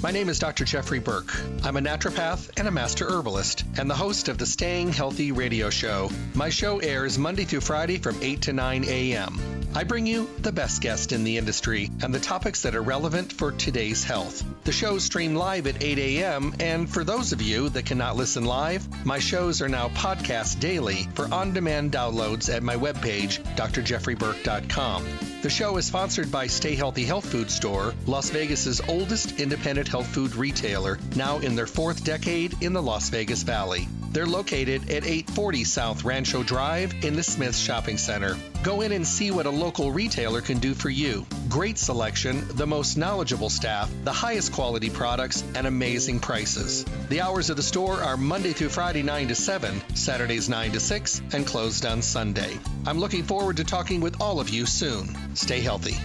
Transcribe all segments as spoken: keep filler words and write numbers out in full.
My name is Doctor Jeffrey Burke. I'm a naturopath and a master herbalist and the host of the Staying Healthy radio show. My show airs Monday through Friday from eight to nine a.m. I bring you the best guest in the industry and the topics that are relevant for today's health. The shows stream live at eight a.m. and for those of you that cannot listen live, my shows are now podcast daily for on-demand downloads at my webpage, d r jeffrey burke dot com. The show is sponsored by Stay Healthy Health Food Store, Las Vegas's oldest independent health food retailer, now in their fourth decade in the Las Vegas Valley. They're located at eight forty South Rancho Drive in the Smith Shopping Center. Go in and see what a local retailer can do for you. Great selection, the most knowledgeable staff, the highest quality products, and amazing prices. The hours of the store are Monday through Friday nine to seven, Saturdays nine to six, and closed on Sunday. I'm looking forward to talking with all of you soon. Stay healthy.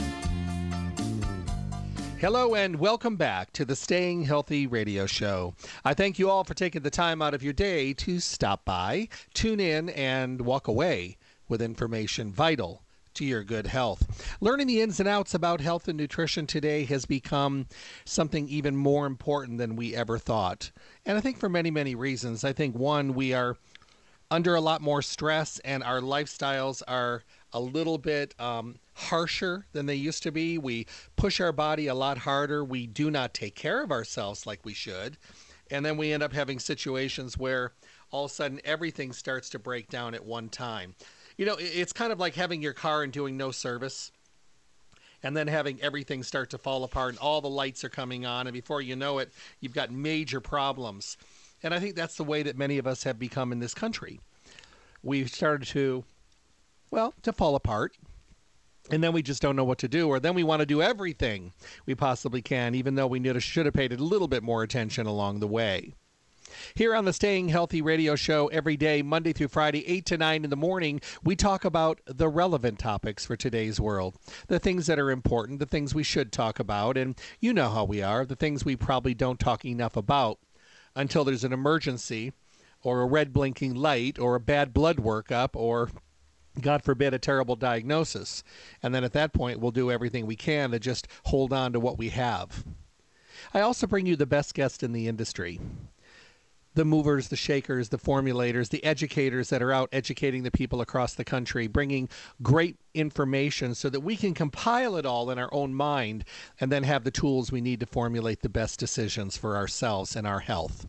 Hello and welcome back to the Staying Healthy radio show. I thank you all for taking the time out of your day to stop by, tune in, and walk away with information vital to your good health. Learning the ins and outs about health and nutrition today has become something even more important than we ever thought. And I think for many, many reasons. I think, one, we are under a lot more stress and our lifestyles are a little bit um, harsher than they used to be. We push our body a lot harder. We do not take care of ourselves like we should. And then we end up having situations where all of a sudden everything starts to break down at one time. You know, it's kind of like having your car and doing no service and then having everything start to fall apart and all the lights are coming on. And before you know it, you've got major problems. And I think that's the way that many of us have become in this country. We've started to, well, to fall apart. And then we just don't know what to do, or then we want to do everything we possibly can, even though we knew should have paid a little bit more attention along the way. Here on the Staying Healthy radio show every day, Monday through Friday, eight to nine in the morning, we talk about the relevant topics for today's world, the things that are important, the things we should talk about, and you know how we are, the things we probably don't talk enough about until there's an emergency or a red blinking light or a bad blood workup or, God forbid, a terrible diagnosis. And then at that point, we'll do everything we can to just hold on to what we have. I also bring you the best guests in the industry. The movers, the shakers, the formulators, the educators that are out educating the people across the country, bringing great information so that we can compile it all in our own mind and then have the tools we need to formulate the best decisions for ourselves and our health.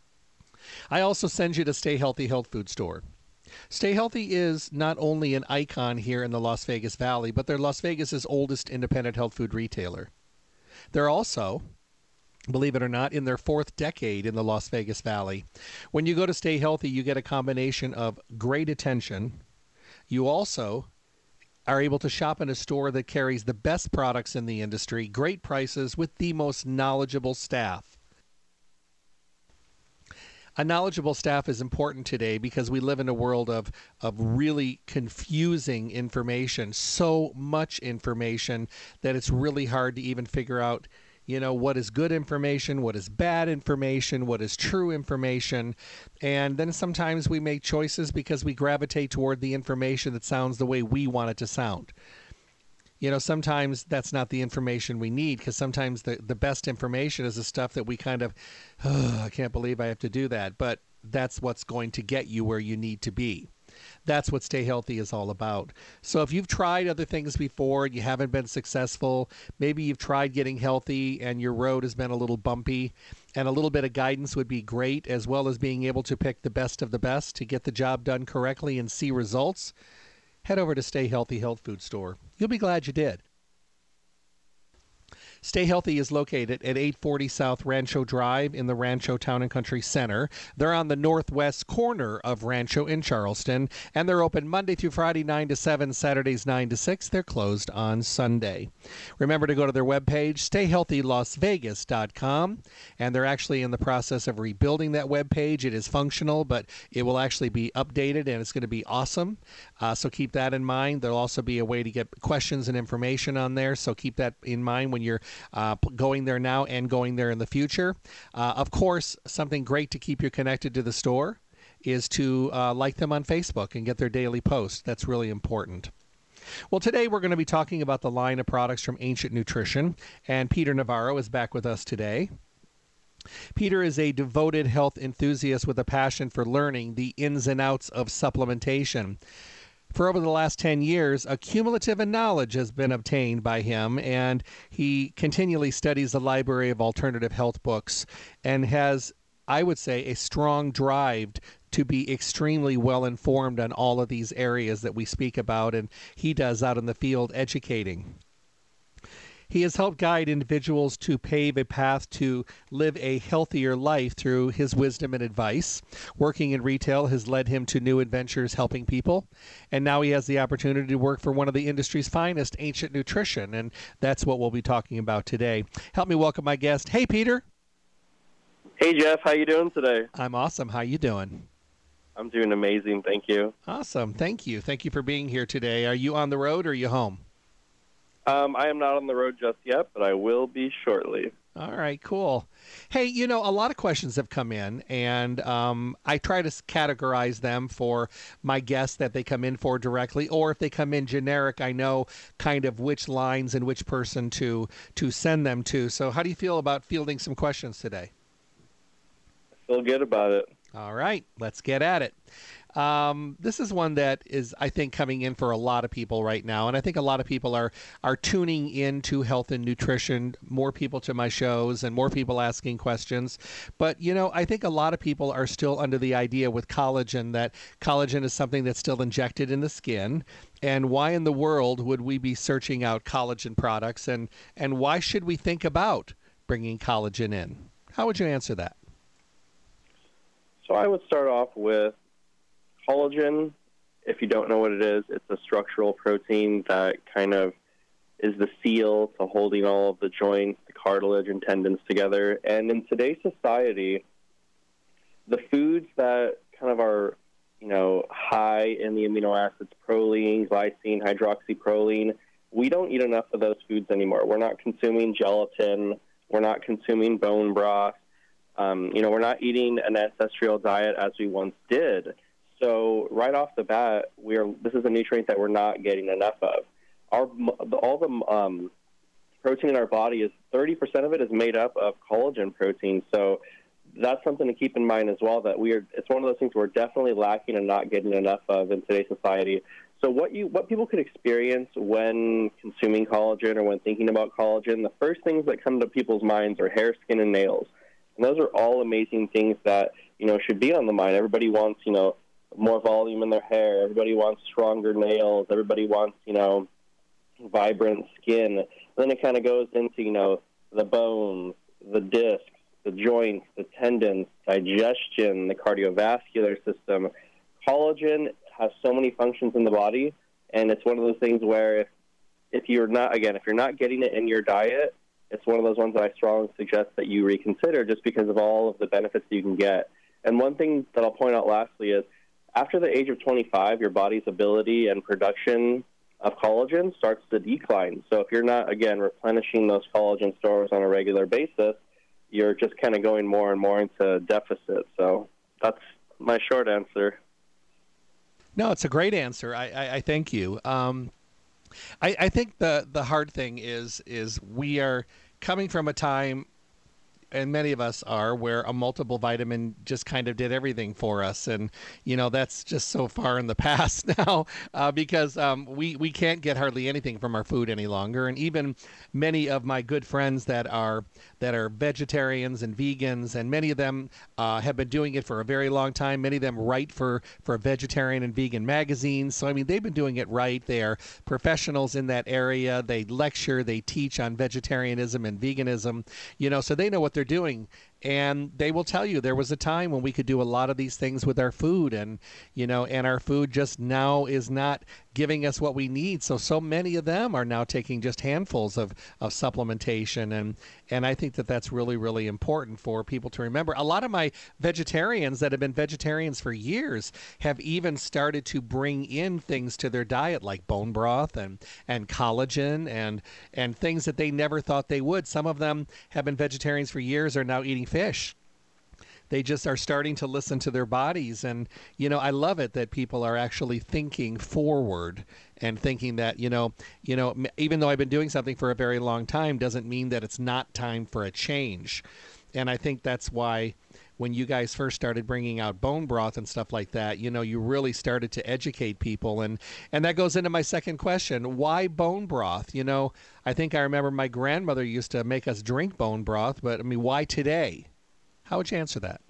I also send you to Stay Healthy Health Food Store. Stay Healthy is not only an icon here in the Las Vegas Valley, but they're Las Vegas's oldest independent health food retailer. They're also, believe it or not, in their fourth decade in the Las Vegas Valley. When you go to Stay Healthy, you get a combination of great attention. You also are able to shop in a store that carries the best products in the industry, great prices, with the most knowledgeable staff. A knowledgeable staff is important today because we live in a world of, of really confusing information, so much information that it's really hard to even figure out, you know, what is good information, what is bad information, what is true information. And then sometimes we make choices because we gravitate toward the information that sounds the way we want it to sound. You know, sometimes that's not the information we need because sometimes the, the best information is the stuff that we kind of, oh, I can't believe I have to do that. But that's what's going to get you where you need to be. That's what Stay Healthy is all about. So if you've tried other things before and you haven't been successful, maybe you've tried getting healthy and your road has been a little bumpy, and a little bit of guidance would be great, as well as being able to pick the best of the best to get the job done correctly and see results, head over to Stay Healthy Health Food Store. You'll be glad you did. Stay Healthy is located at eight forty South Rancho Drive in the Rancho Town and Country Center. They're on the northwest corner of Rancho in Charleston, and they're open Monday through Friday, nine to seven, Saturdays, nine to six. They're closed on Sunday. Remember to go to their webpage, stay healthy las vegas dot com, and they're actually in the process of rebuilding that webpage. It is functional, but it will actually be updated, and it's going to be awesome. Uh, so keep that in mind. There'll also be a way to get questions and information on there, so keep that in mind when you're Uh, going there now and going there in the future. Uh, of course, something great to keep you connected to the store is to uh, like them on Facebook and get their daily posts. That's really important. Well, today we're going to be talking about the line of products from Ancient Nutrition, and Peter Navarro is back with us today. Peter is a devoted health enthusiast with a passion for learning the ins and outs of supplementation. For over the last ten years, a cumulative of knowledge has been obtained by him, and he continually studies the library of alternative health books and has, I would say, a strong drive to be extremely well informed on all of these areas that we speak about, and he does out in the field educating. He has helped guide individuals to pave a path to live a healthier life through his wisdom and advice. Working in retail has led him to new adventures helping people, and now he has the opportunity to work for one of the industry's finest, Ancient Nutrition, and that's what we'll be talking about today. Help me welcome my guest. Hey, Peter. Hey, Jeff. How you doing today? I'm awesome. How you doing? I'm doing amazing. Thank you. Awesome. Thank you. Thank you for being here today. Are you on the road or are you home? Um, I am not on the road just yet, but I will be shortly. All right, cool. Hey, you know, a lot of questions have come in, and um, I try to categorize them for my guests that they come in for directly, or if they come in generic, I know kind of which lines and which person to to send them to. So how do you feel about fielding some questions today? I feel good about it. All right, let's get at it. Um, this is one that is, I think, coming in for a lot of people right now, and I think a lot of people are are tuning into health and nutrition, more people to my shows and more people asking questions. But, you know, I think a lot of people are still under the idea with collagen that collagen is something that's still injected in the skin. And why in the world would we be searching out collagen products, and, and why should we think about bringing collagen in? How would you answer that? So I would start off with collagen. If you don't know what it is, it's a structural protein that kind of is the seal to holding all of the joints, the cartilage, and tendons together. And in today's society, the foods that kind of are, you know, high in the amino acids, proline, glycine, hydroxyproline, we don't eat enough of those foods anymore. We're not consuming gelatin. We're not consuming bone broth. Um, you know, we're not eating an ancestral diet as we once did. So right off the bat, we are. This is a nutrient that we're not getting enough of. Our all the um, protein in our body is thirty percent of it is made up of collagen protein. So that's something to keep in mind as well. That we are. It's one of those things we're definitely lacking and not getting enough of in today's society. So what you what people could experience when consuming collagen or when thinking about collagen, the first things that come to people's minds are hair, skin, and nails. And those are all amazing things that, you know, should be on the mind. Everybody wants, you know, more volume in their hair. Everybody wants stronger nails. Everybody wants, you know, vibrant skin. And then it kind of goes into, you know, the bones, the discs, the joints, the tendons, digestion, the cardiovascular system. Collagen has so many functions in the body, and it's one of those things where if, if you're not, again, if you're not getting it in your diet, it's one of those ones that I strongly suggest that you reconsider just because of all of the benefits you can get. And one thing that I'll point out lastly is after the age of twenty-five, your body's ability and production of collagen starts to decline. So if you're not, again, replenishing those collagen stores on a regular basis, you're just kind of going more and more into deficit. So that's my short answer. No, it's a great answer. I, I, I thank you. Um, I, I think the, the hard thing is is we are coming from a time, and many of us are, where a multiple vitamin just kind of did everything for us. And, you know, that's just so far in the past now uh, because um, we, we can't get hardly anything from our food any longer. And even many of my good friends that are that are vegetarians and vegans, and many of them uh, have been doing it for a very long time. Many of them write for, for vegetarian and vegan magazines. So, I mean, they've been doing it right. They are professionals in that area. They lecture, they teach on vegetarianism and veganism, you know, so they know what they're doing. And they will tell you there was a time when we could do a lot of these things with our food, and, you know, and our food just now is not giving us what we need. So, so many of them are now taking just handfuls of, of supplementation. And, and I think that that's really, really important for people to remember. A lot of my vegetarians that have been vegetarians for years have even started to bring in things to their diet like bone broth and, and collagen and, and things that they never thought they would. Some of them have been vegetarians for years, are now eating fish. they just are starting to listen to their bodies. And, you know, I love it that people are actually thinking forward and thinking that, you know, you know, even though I've been doing something for a very long time doesn't mean that it's not time for a change. And I think that's why when you guys first started bringing out bone broth and stuff like that, you know, you really started to educate people. And, and that goes into my second question. Why bone broth? You know, I think I remember my grandmother used to make us drink bone broth, but I mean, why today? How would you answer that?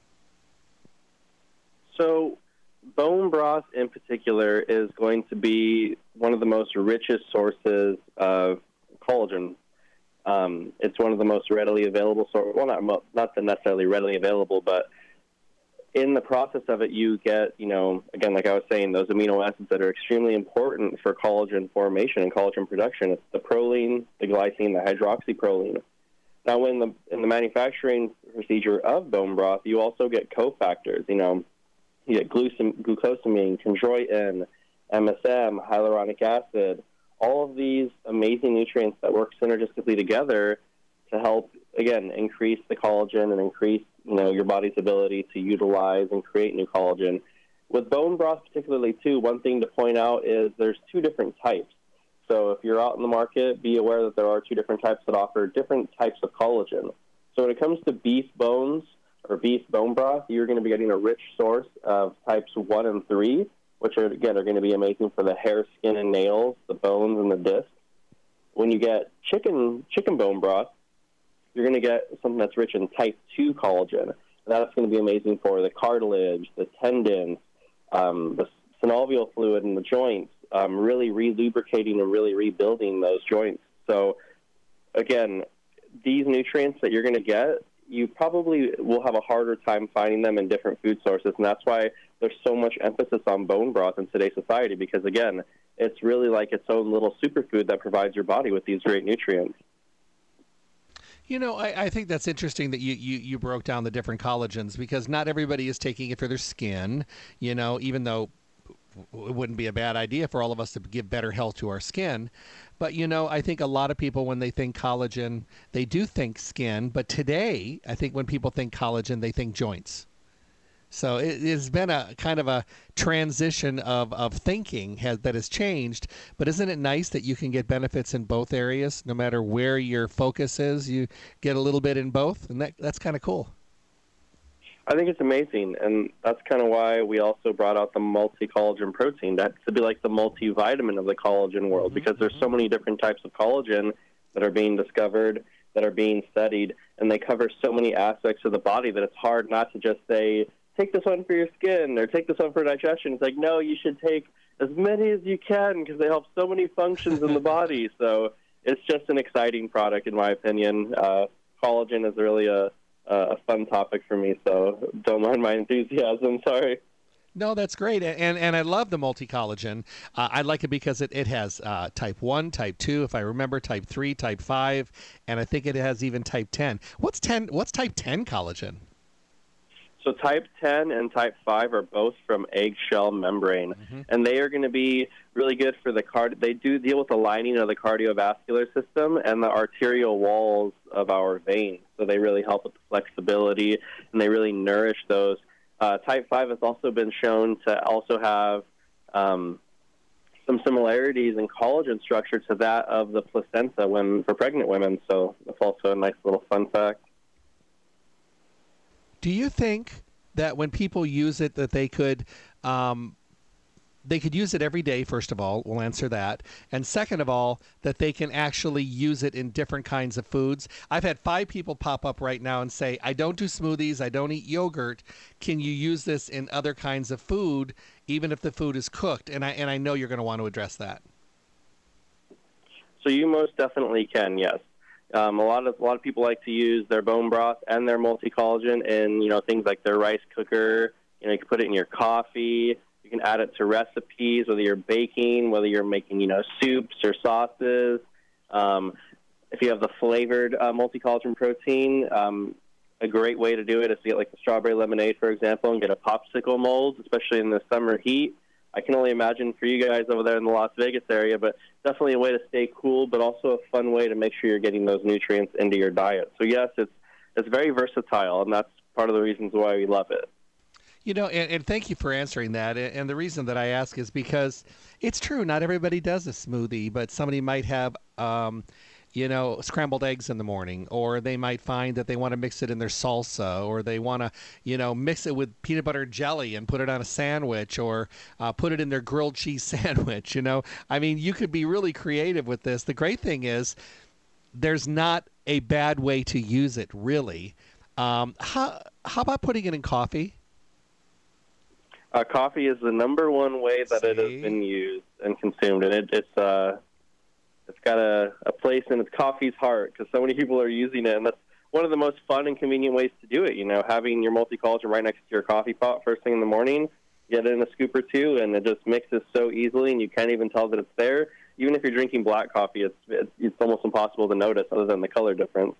So bone broth in particular is going to be one of the most richest sources of collagen. Um, it's one of the most readily available, sort well, not not necessarily readily available, but in the process of it, you get, you know, again, like I was saying, those amino acids that are extremely important for collagen formation and collagen production. It's the proline, the glycine, the hydroxyproline. Now, in the in the manufacturing procedure of bone broth, you also get cofactors. You know, you get glucosam- glucosamine, chondroitin, M S M, hyaluronic acid. All of these amazing nutrients that work synergistically together to help, again, increase the collagen and increase, you know, your body's ability to utilize and create new collagen. With bone broth particularly, too, one thing to point out is there's two different types. So if you're out in the market, be aware that there are two different types that offer different types of collagen. So when it comes to beef bones or beef bone broth, you're going to be getting a rich source of types one and three, which are, again, are going to be amazing for the hair, skin, and nails, the bones, and the discs. When you get chicken chicken bone broth, you're going to get something that's rich in type two collagen. And that's going to be amazing for the cartilage, the tendons, um, the synovial fluid in the joints, um, really re-lubricating and really rebuilding those joints. So, again, these nutrients that you're going to get, you probably will have a harder time finding them in different food sources, and that's why there's so much emphasis on bone broth in today's society, because, again, it's really like its own little superfood that provides your body with these great nutrients. You know, I, I think that's interesting that you, you, you broke down the different collagens, because not everybody is taking it for their skin, you know, even though it wouldn't be a bad idea for all of us to give better health to our skin. But, you know, I think a lot of people, when they think collagen, they do think skin. But today, I think when people think collagen, they think joints. So it has been a kind of a transition of, of thinking has, that has changed. But isn't it nice that you can get benefits in both areas? No matter where your focus is, you get a little bit in both. And that that's kind of cool. I think it's amazing, and that's kind of why we also brought out the multi-collagen protein. That's to be like the multivitamin of the collagen world, Mm-hmm, because there's mm-hmm. so many different types of collagen that are being discovered, that are being studied, and they cover so many aspects of the body that it's hard not to just say, take this one for your skin or take this one for digestion. It's like, no, you should take as many as you can because they help so many functions in the body. So it's just an exciting product, in my opinion. Uh, collagen is really a a fun topic for me, so don't mind my enthusiasm. Sorry. No, that's great, and and I love the multi-collagen. Uh, I like it because it, it has uh, type one, type two, if I remember, type three, type five, and I think it has even type ten. What's ten? What's type ten collagen? So type ten and type five are both from eggshell membrane, mm-hmm. and they are going to be really good for the card. They do deal with the lining of the cardiovascular system and the arterial walls of our veins, so they really help with the flexibility, and they really nourish those. Uh, type five has also been shown to also have um, some similarities in collagen structure to that of the placenta when for pregnant women, so that's also a nice little fun fact. Do you think that when people use it that they could um, they could use it every day, first of all, we'll answer that, and second of all, that they can actually use it in different kinds of foods? I've had five people pop up right now and say, I don't do smoothies, I don't eat yogurt. Can you use this in other kinds of food, even if the food is cooked? And I and I know you're going to want to address that. So you most definitely can, yes. Um, a lot of a lot of people like to use their bone broth and their multi-collagen in, you know, things like their rice cooker. You know, you can put it in your coffee. You can add it to recipes, whether you're baking, whether you're making, you know, soups or sauces. Um, if you have the flavored uh, multi-collagen protein, um, a great way to do it is to get like the strawberry lemonade, for example, and get a popsicle mold, especially in the summer heat. I can only imagine for you guys over there in the Las Vegas area, but definitely a way to stay cool, but also a fun way to make sure you're getting those nutrients into your diet. So yes, it's it's very versatile, and that's part of the reasons why we love it. You know, and, and thank you for answering that. And and the reason that I ask is because it's true. Not everybody does a smoothie, but somebody might have, um, you know, scrambled eggs in the morning, or they might find that they want to mix it in their salsa, or they want to, you know, mix it with peanut butter jelly and put it on a sandwich, or uh, put it in their grilled cheese sandwich. You know, I mean, you could be really creative with this. The great thing is there's not a bad way to use it, really. Um, how, how about putting it in coffee? Uh, coffee is the number one way that See? it has been used and consumed, and it, it's uh, it's got a, a place in its coffee's heart because so many people are using it, and that's one of the most fun and convenient ways to do it. You know, having your multi-collagen right next to your coffee pot first thing in the morning, get it in a scoop or two, and it just mixes so easily, and you can't even tell that it's there. Even if you're drinking black coffee, it's it's, it's almost impossible to notice other than the color difference.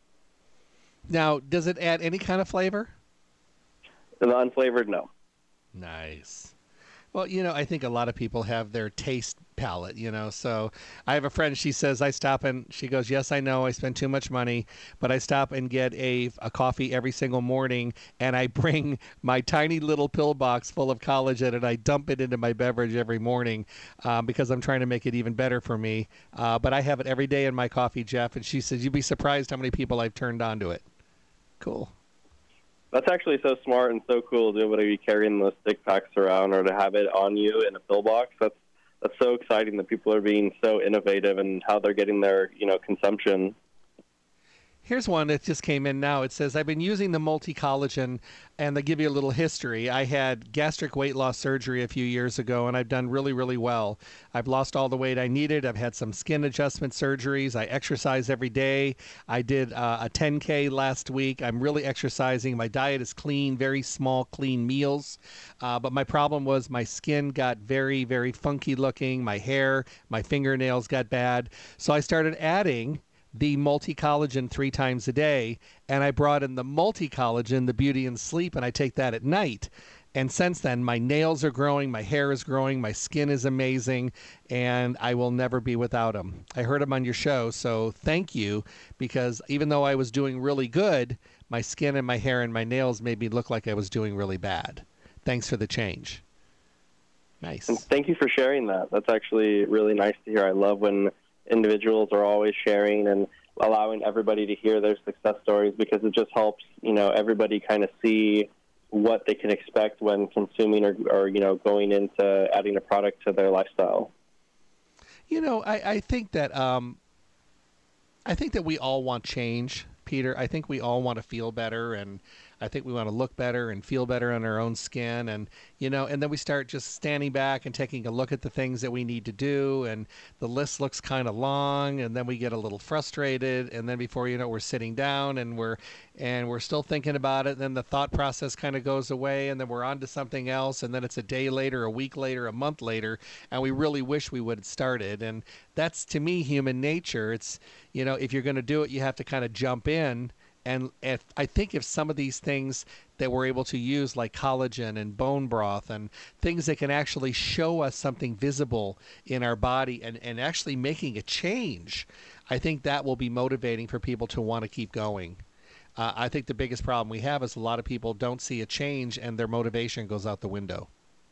Now, does it add any kind of flavor? And the unflavored, no. Nice. Well, you know, I think a lot of people have their taste palette, you know. So I have a friend, she says, I stop and she goes, yes, I know I spend too much money, but I stop and get a, a coffee every single morning, and I bring my tiny little pill box full of collagen and I dump it into my beverage every morning um, because I'm trying to make it even better for me. Uh, but I have it every day in my coffee, Jeff. And she says, you'd be surprised how many people I've turned on to it. Cool. That's actually so smart and so cool to be able to be carrying those stick packs around or to have it on you in a pill box. That's that's so exciting that people are being so innovative and how they're getting their, you know, consumption. Here's one that just came in now. It says, I've been using the multi-collagen, and they give you a little history. I had gastric weight loss surgery a few years ago, and I've done really, really well. I've lost all the weight I needed. I've had some skin adjustment surgeries. I exercise every day. I did uh, a ten K last week. I'm really exercising. My diet is clean, very small, clean meals. Uh, but my problem was my skin got very, very funky looking. My hair, my fingernails got bad. So I started adding the multi-collagen three times a day, and I brought in the multi-collagen, the Beauty and Sleep, and I take that at night. And since then, my nails are growing, my hair is growing, my skin is amazing, and I will never be without them. I heard them on your show, so thank you, because even though I was doing really good, my skin and my hair and my nails made me look like I was doing really bad. Thanks for the change. Nice. And thank you for sharing that. That's actually really nice to hear. I love when individuals are always sharing and allowing everybody to hear their success stories because it just helps, you know, everybody kind of see what they can expect when consuming or, or, you know, going into adding a product to their lifestyle. You know, I, I think that um, I think that we all want change, Peter. I think we all want to feel better, and I think we want to look better and feel better on our own skin. And, you know, and then we start just standing back and taking a look at the things that we need to do. And the list looks kind of long, and then we get a little frustrated. And then before you know, we're sitting down and we're, and we're still thinking about it. And then the thought process kind of goes away, and then we're on to something else. And then it's a day later, a week later, a month later, and we really wish we would have started. And that's, to me, human nature. It's, you know, if you're going to do it, you have to kind of jump in. And if, I think if some of these things that we're able to use, like collagen and bone broth and things that can actually show us something visible in our body and, and actually making a change, I think that will be motivating for people to want to keep going. Uh, I think the biggest problem we have is a lot of people don't see a change and their motivation goes out the window.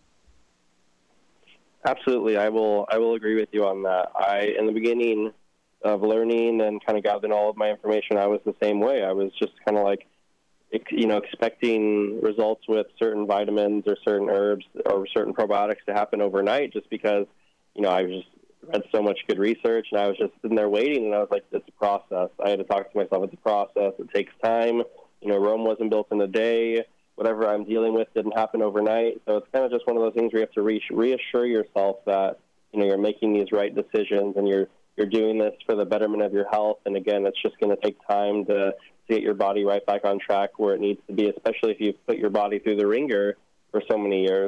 Absolutely. I will, I will agree with you on that. I, in the beginning of learning and kind of gathering all of my information, I was the same way. I was just kind of like, you know, expecting results with certain vitamins or certain herbs or certain probiotics to happen overnight just because, you know, I just read so much good research and I was just sitting there waiting, and I was like, it's a process. I had to talk to myself, it's a process. It takes time. You know, Rome wasn't built in a day. Whatever I'm dealing with didn't happen overnight. So it's kind of just one of those things where you have to re- reassure yourself that, you know, you're making these right decisions and you're You're doing this for the betterment of your health. And again, it's just going to take time to, to get your body right back on track where it needs to be, especially if you've put your body through the ringer for so many years.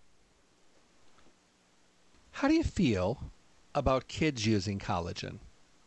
How do you feel about kids using collagen?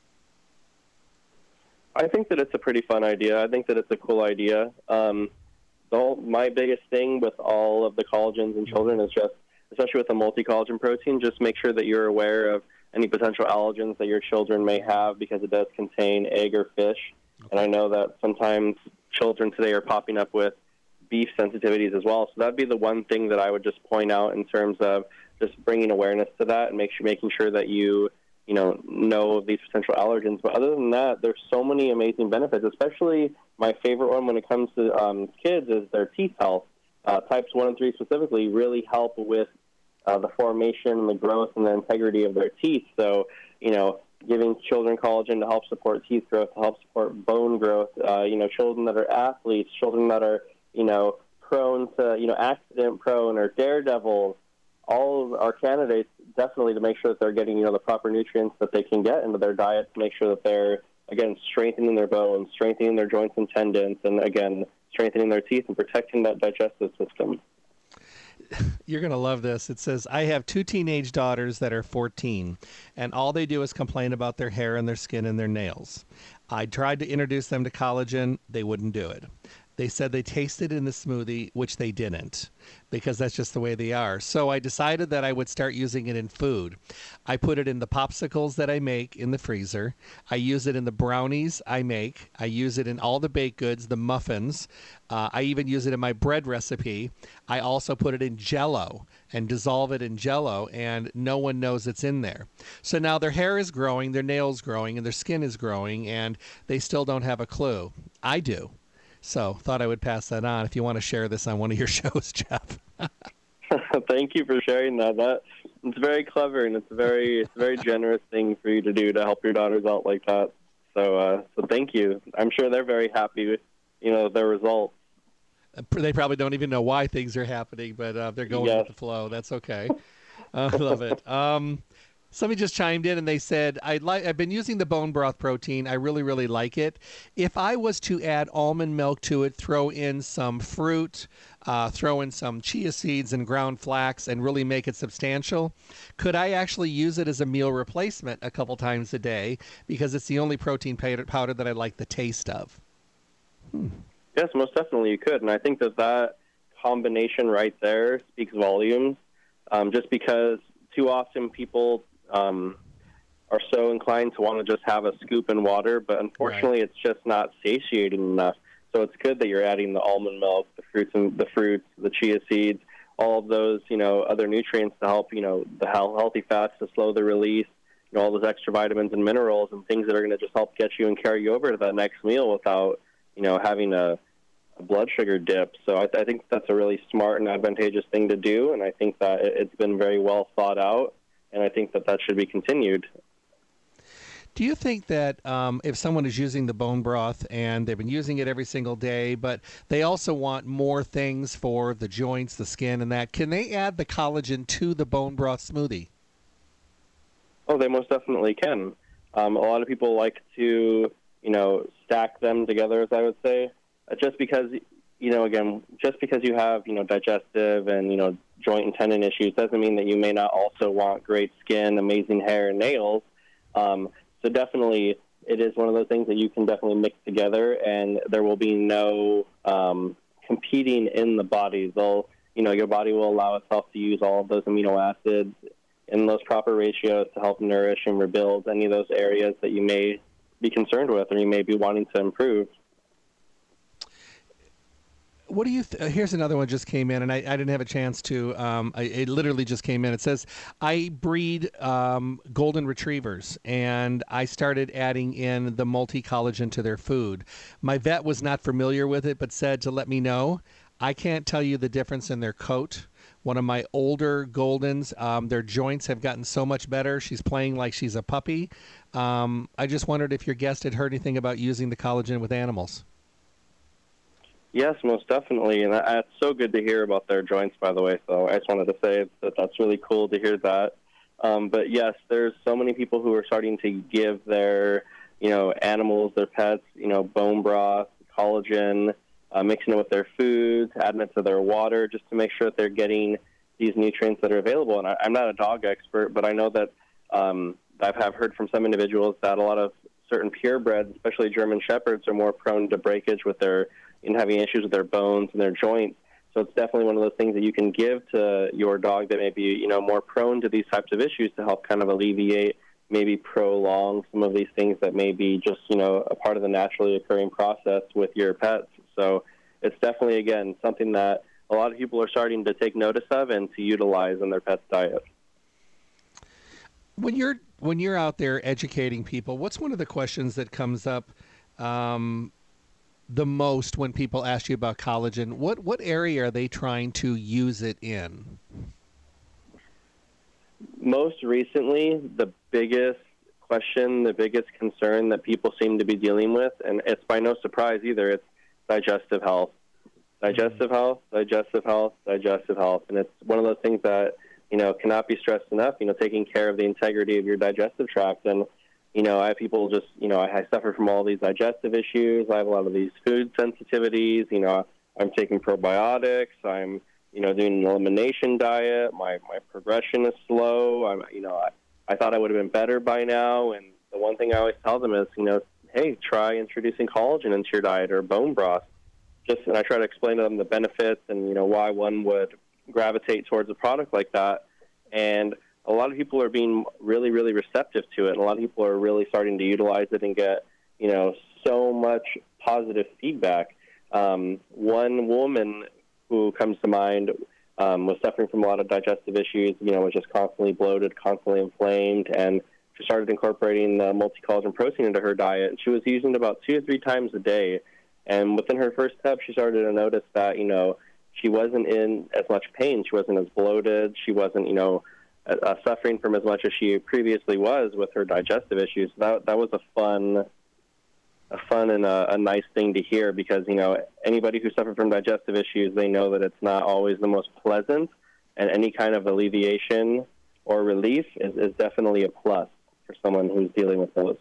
I think that it's a pretty fun idea. I think that it's a cool idea. Um, the whole, my biggest thing with all of the collagens in children is just, especially with the multi-collagen protein, just make sure that you're aware of any potential allergens that your children may have because it does contain egg or fish. Okay. And I know that sometimes children today are popping up with beef sensitivities as well. So that'd be the one thing that I would just point out in terms of just bringing awareness to that and make sure, making sure that you, you know, know of these potential allergens. But other than that, there's so many amazing benefits, especially my favorite one when it comes to um, kids is their teeth health. Uh, types one and three specifically really help with uh, the formation and the growth and the integrity of their teeth. So, you know, giving children collagen to help support teeth growth, to help support bone growth, uh, you know, children that are athletes, children that are, you know, prone to, you know, accident prone or daredevils, all of our candidates definitely to make sure that they're getting, you know, the proper nutrients that they can get into their diet to make sure that they're, again, strengthening their bones, strengthening their joints and tendons, and, again, strengthening their teeth and protecting that digestive system. You're going to love this. It says, I have two teenage daughters that are fourteen, and all they do is complain about their hair and their skin and their nails. I tried to introduce them to collagen. They wouldn't do it. They said they tasted it in the smoothie, which they didn't, because that's just the way they are. So I decided that I would start using it in food. I put it in the popsicles that I make in the freezer. I use it in the brownies I make. I use it in all the baked goods, the muffins. Uh, I even use it in my bread recipe. I also put it in Jell-O and dissolve it in Jell-O, and no one knows it's in there. So now their hair is growing, their nails growing, and their skin is growing, and they still don't have a clue. I do. So thought I would pass that on if you want to share this on one of your shows, Jeff. Thank you for sharing that. That it's very clever, and it's a very it's a very generous thing for you to do to help your daughters out like that. So uh, so thank you. I'm sure they're very happy with, you know, their results. They probably don't even know why things are happening, but uh, they're going yes. with the flow. That's okay. I uh, love it. Um, Somebody just chimed in and they said, I'd like, I've been using the bone broth protein. I really, really like it. If I was to add almond milk to it, throw in some fruit, uh, throw in some chia seeds and ground flax and really make it substantial, could I actually use it as a meal replacement a couple times a day? Because it's the only protein powder that I like the taste of. Hmm. Yes, most definitely you could. And I think that that combination right there speaks volumes, um, just because too often people Um, are so inclined to want to just have a scoop in water, but unfortunately right. It's just not satiating enough. So it's good that you're adding the almond milk, the fruits, and the fruits, the chia seeds, all of those, you know, other nutrients to help, you know, the healthy fats to slow the release, you know, all those extra vitamins and minerals and things that are going to just help get you and carry you over to that next meal without, you know, having a, a blood sugar dip. So I, I think that's a really smart and advantageous thing to do, and I think that it, it's been very well thought out. And I think that that should be continued. Do you think that um, if someone is using the bone broth and they've been using it every single day, but they also want more things for the joints, the skin, and that, can they add the collagen to the bone broth smoothie? Oh, they most definitely can. Um, a lot of people like to, you know, stack them together, as I would say, uh, just because, you know, again, just because you have, you know, digestive and, you know, joint and tendon issues doesn't mean that you may not also want great skin, amazing hair, and nails. Um, so definitely it is one of those things that you can definitely mix together, and there will be no um, competing in the body. They'll, you know, your body will allow itself to use all of those amino acids in those proper ratios to help nourish and rebuild any of those areas that you may be concerned with or you may be wanting to improve. What do you? Th- here's another one just came in, and I, I didn't have a chance to. Um, I, it literally just came in. It says, I breed um, golden retrievers, and I started adding in the multi-collagen to their food. My vet was not familiar with it, but said to let me know. I can't tell you the difference in their coat. One of my older Goldens, um, their joints have gotten so much better. She's playing like she's a puppy. Um, I just wondered if your guest had heard anything about using the collagen with animals. Yes, most definitely, and it's so good to hear about their joints, by the way, so I just wanted to say that that's really cool to hear that. Um, but yes, there's so many people who are starting to give their, you know, animals, their pets, you know, bone broth, collagen, uh, mixing it with their foods, adding it to their water, just to make sure that they're getting these nutrients that are available. And I, I'm not a dog expert, but I know that um, I have heard from some individuals that a lot of certain purebreds, especially German Shepherds, are more prone to breakage with their and having issues with their bones and their joints. So it's definitely one of those things that you can give to your dog that may be, you know, more prone to these types of issues to help kind of alleviate, maybe prolong some of these things that may be just, you know, a part of the naturally occurring process with your pets. So it's definitely, again, something that a lot of people are starting to take notice of and to utilize in their pet's diet. When you're when you're out there educating people, what's one of the questions that comes up um, the most when people ask you about collagen? What what area are they trying to use it in? Most recently, the biggest question, the biggest concern that people seem to be dealing with, and it's by no surprise either, it's digestive health. Digestive health, digestive health, digestive health. And it's one of those things that, you know, cannot be stressed enough, you know, taking care of the integrity of your digestive tract. And, you know, I have people just, you know, I, I suffer from all these digestive issues. I have a lot of these food sensitivities. You know, I'm taking probiotics. I'm, you know, doing an elimination diet. My, my progression is slow. I'm, you know, I, I thought I would have been better by now. And the one thing I always tell them is, you know, hey, try introducing collagen into your diet or bone broth. Just, and I try to explain to them the benefits and, you know, why one would gravitate towards a product like that. And a lot of people are being really, really receptive to it. And a lot of people are really starting to utilize it and get, you know, so much positive feedback. Um, one woman who comes to mind um, was suffering from a lot of digestive issues, you know, was just constantly bloated, constantly inflamed, and she started incorporating the multi-collagen protein into her diet. And she was using it about two or three times a day. And within her first step, she started to notice that, you know, she wasn't in as much pain. She wasn't as bloated. She wasn't, you know, uh, suffering from as much as she previously was with her digestive issues. That that was a fun, a fun and a, a nice thing to hear because, you know, anybody who suffers from digestive issues, they know that it's not always the most pleasant, and any kind of alleviation or relief is, is definitely a plus for someone who's dealing with those.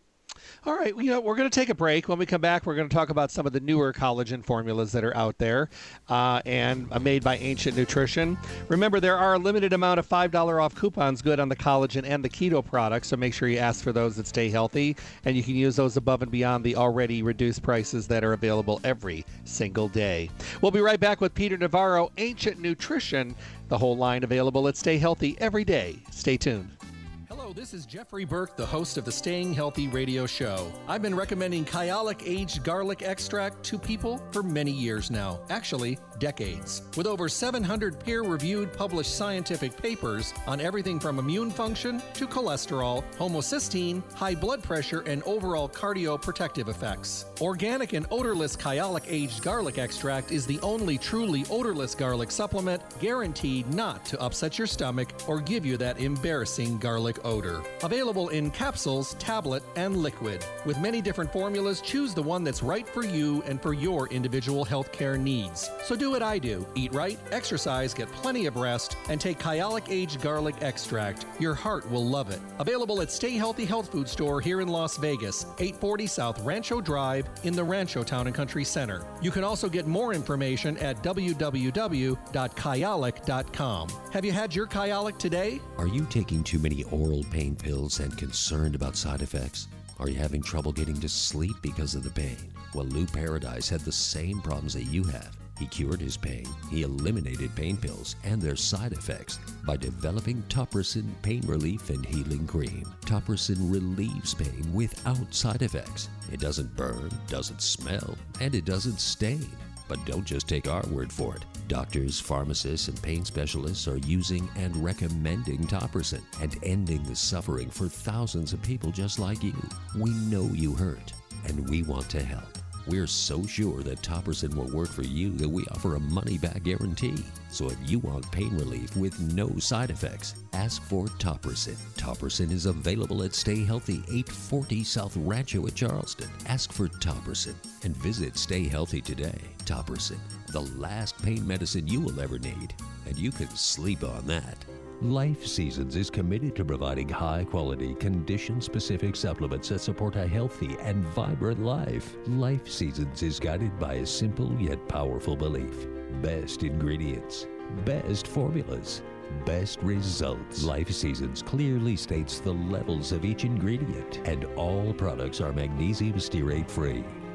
All right, you know, we're going to take a break. When we come back, we're going to talk about some of the newer collagen formulas that are out there uh, and uh, made by Ancient Nutrition. Remember, there are a limited amount of five dollars off coupons good on the collagen and the keto products, so make sure you ask for those that stay healthy, and you can use those above and beyond the already reduced prices that are available every single day. We'll be right back with Peter Navarro, Ancient Nutrition, the whole line available at Stay Healthy every day. Stay tuned. Hello, this is Jeffrey Burke, the host of the Staying Healthy radio show. I've been recommending Kyolic Aged Garlic Extract to people for many years now, actually decades. With over seven hundred peer-reviewed published scientific papers on everything from immune function to cholesterol, homocysteine, high blood pressure, and overall cardioprotective effects. Organic and odorless Kyolic Aged Garlic Extract is the only truly odorless garlic supplement guaranteed not to upset your stomach or give you that embarrassing garlic odor. Available in capsules, tablet, and liquid. With many different formulas, choose the one that's right for you and for your individual healthcare needs. So do what I do. Eat right, exercise, get plenty of rest, and take Kyolic Aged Garlic Extract. Your heart will love it. Available at Stay Healthy Health Food Store here in Las Vegas, eight forty South Rancho Drive in the Rancho Town and Country Center. You can also get more information at w w w dot kyolic dot com. Have you had your Kyolic today? Are you taking too many oral pain pills and concerned about side effects? Are you having trouble getting to sleep because of the pain? Well, Lou Paradise had the same problems that you have. He cured his pain. He eliminated pain pills and their side effects by developing Topricin Pain Relief and Healing Cream. Topricin relieves pain without side effects. It doesn't burn, doesn't smell, and it doesn't stain. But don't just take our word for it. Doctors, pharmacists, and pain specialists are using and recommending Topricin and ending the suffering for thousands of people just like you. We know you hurt, and we want to help. We're so sure that Topricin will work for you that we offer a money-back guarantee. So if you want pain relief with no side effects, ask for Topricin. Topricin is available at Stay Healthy, eight forty South Rancho at Charleston. Ask for Topricin and visit Stay Healthy today. Topricin, the last pain medicine you will ever need, and you can sleep on that. Life Seasons is committed to providing high-quality, condition-specific supplements that support a healthy and vibrant life. Life Seasons is guided by a simple yet powerful belief. Best ingredients, best formulas, best results. Life Seasons clearly states the levels of each ingredient, and all products are magnesium stearate free.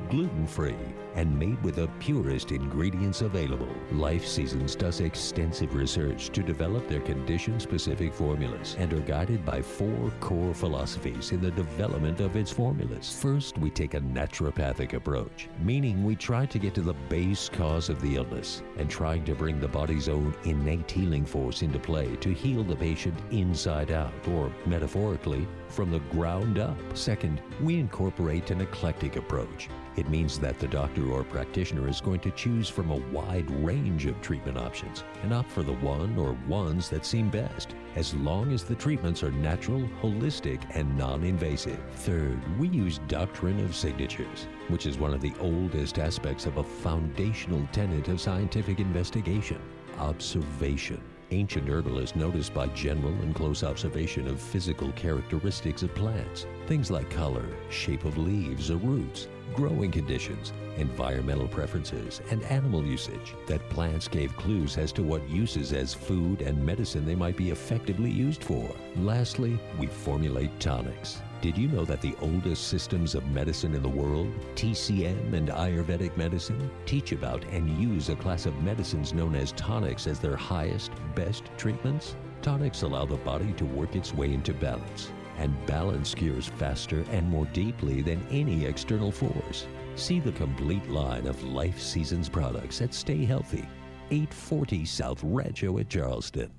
gluten-free, and made with the purest ingredients available. Life Seasons does extensive research to develop their condition-specific formulas and are guided by four core philosophies in the development of its formulas. First, we take a naturopathic approach, meaning we try to get to the base cause of the illness and trying to bring the body's own innate healing force into play to heal the patient inside out, or metaphorically, from the ground up. Second, we incorporate an eclectic approach. It means that the doctor or practitioner is going to choose from a wide range of treatment options and opt for the one or ones that seem best, as long as the treatments are natural, holistic, and non-invasive. Third, we use doctrine of signatures, which is one of the oldest aspects of a foundational tenet of scientific investigation: observation. Ancient herbalists noticed by general and close observation of physical characteristics of plants, things like color, shape of leaves or roots, growing conditions, environmental preferences, and animal usage, that plants gave clues as to what uses as food and medicine they might be effectively used for. Lastly, we formulate tonics. Did you know that the oldest systems of medicine in the world, T C M and Ayurvedic medicine, teach about and use a class of medicines known as tonics as their highest, best treatments? Tonics allow the body to work its way into balance, and balance cures faster and more deeply than any external force. See the complete line of Life Seasons products at Stay Healthy, eight forty South Rancho at Charleston.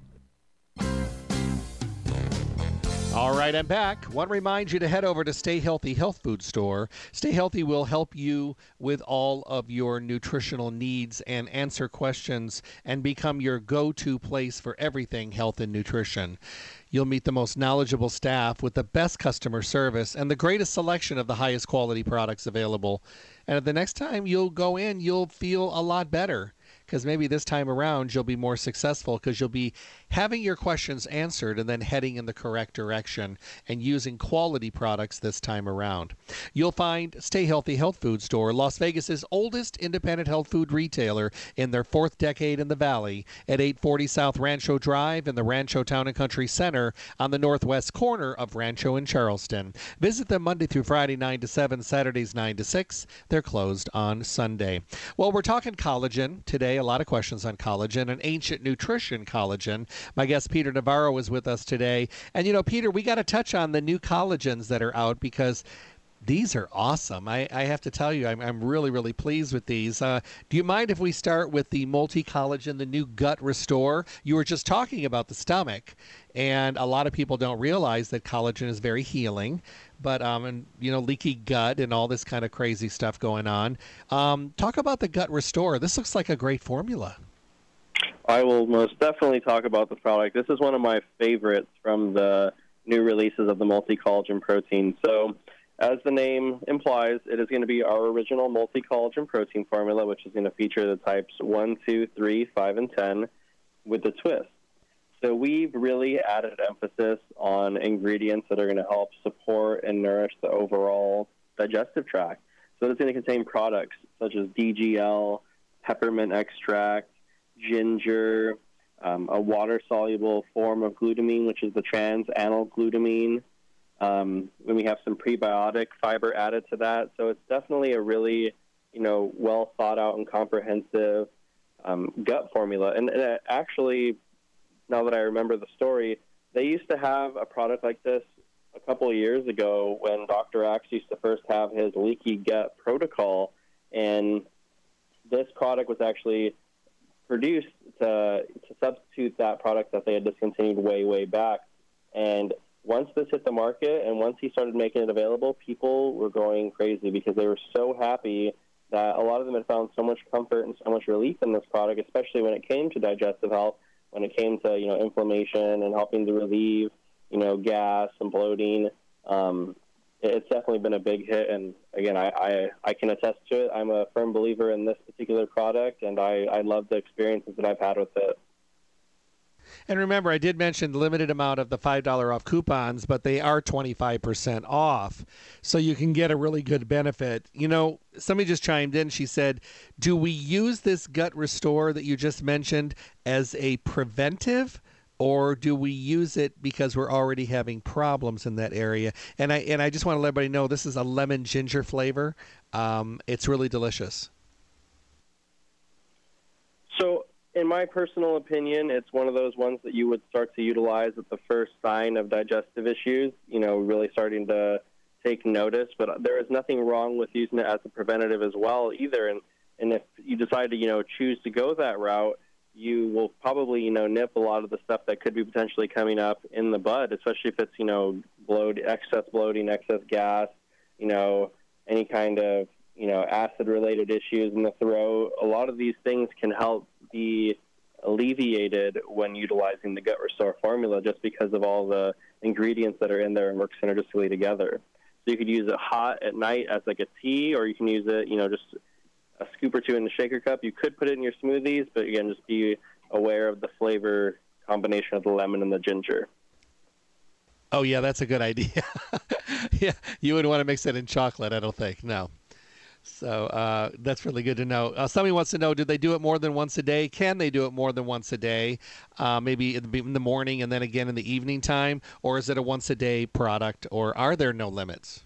All right, I'm back. Want to remind you to head over to Stay Healthy Health Food Store. Stay Healthy will help you with all of your nutritional needs and answer questions and become your go-to place for everything health and nutrition. You'll meet the most knowledgeable staff with the best customer service and the greatest selection of the highest quality products available. And the next time you'll go in, you'll feel a lot better, because maybe this time around you'll be more successful because you'll be having your questions answered and then heading in the correct direction and using quality products this time around. You'll find Stay Healthy Health Food Store, Las Vegas's oldest independent health food retailer, in their fourth decade in the Valley at eight forty South Rancho Drive in the Rancho Town and Country Center on the northwest corner of Rancho and Charleston. Visit them Monday through Friday, nine to seven, Saturdays, nine to six. They're closed on Sunday. Well, we're talking collagen today. A lot of questions on collagen and ancient nutrition collagen. My guest Peter Navarro is with us today. And, you know, Peter, we got to touch on the new collagens that are out because these are awesome. I, I have to tell you, I'm, I'm really, really pleased with these. Uh, do you mind if we start with the multi-collagen, the new Gut Restore? You were just talking about the stomach, and a lot of people don't realize that collagen is very healing. But, um, and, you know, leaky gut and all this kind of crazy stuff going on. Um, talk about the Gut Restore. This looks like a great formula. I will most definitely talk about the product. This is one of my favorites from the new releases of the multi-collagen protein. So, as the name implies, it is going to be our original multi-collagen protein formula, which is going to feature the types one, two, three, five, and ten with the twist. So we've really added emphasis on ingredients that are going to help support and nourish the overall digestive tract. So it's going to contain products such as D G L, peppermint extract, ginger, um, a water-soluble form of glutamine, which is the trans-anyl glutamine. Um, then we have some prebiotic fiber added to that. So it's definitely a really, you know, well thought out and comprehensive um, gut formula. And, and it actually, now that I remember the story, they used to have a product like this a couple of years ago when Doctor Axe used to first have his leaky gut protocol, and this product was actually produced to, to substitute that product that they had discontinued way, way back. And once this hit the market and once he started making it available, people were going crazy because they were so happy that a lot of them had found so much comfort and so much relief in this product, especially when it came to digestive health, when it came to, you know, inflammation and helping to relieve, you know, gas and bloating. Um, it's definitely been a big hit. And again, I, I, I can attest to it. I'm a firm believer in this particular product, and I, I love the experiences that I've had with it. And remember, I did mention the limited amount of the five dollars off coupons, but they are twenty-five percent off. So you can get a really good benefit. You know, somebody just chimed in. She said, do we use this Gut Restore that you just mentioned as a preventive or do we use it because we're already having problems in that area? And I and I just want to let everybody know this is a lemon ginger flavor. Um, it's really delicious. So, in my personal opinion, it's one of those ones that you would start to utilize at the first sign of digestive issues, you know, really starting to take notice. But there is nothing wrong with using it as a preventative as well either. And, and if you decide to, you know, choose to go that route, you will probably, you know, nip a lot of the stuff that could be potentially coming up in the bud, especially if it's, you know, bloat, excess bloating, excess gas, you know, any kind of, you know, acid-related issues in the throat. A lot of these things can help be alleviated when utilizing the Gut Restore formula just because of all the ingredients that are in there and work synergistically together. So you could use it hot at night as like a tea, or you can use it, you know, just a scoop or two in the shaker cup. You could put it in your smoothies, but again, just be aware of the flavor combination of the lemon and the ginger. Oh, yeah, that's a good idea. Yeah, you wouldn't want to mix it in chocolate, I don't think. No. So uh, that's really good to know. Uh, somebody wants to know, do they do it more than once a day? Can they do it more than once a day? Uh, maybe in the morning and then again in the evening time? Or is it a once-a-day product? Or are there no limits?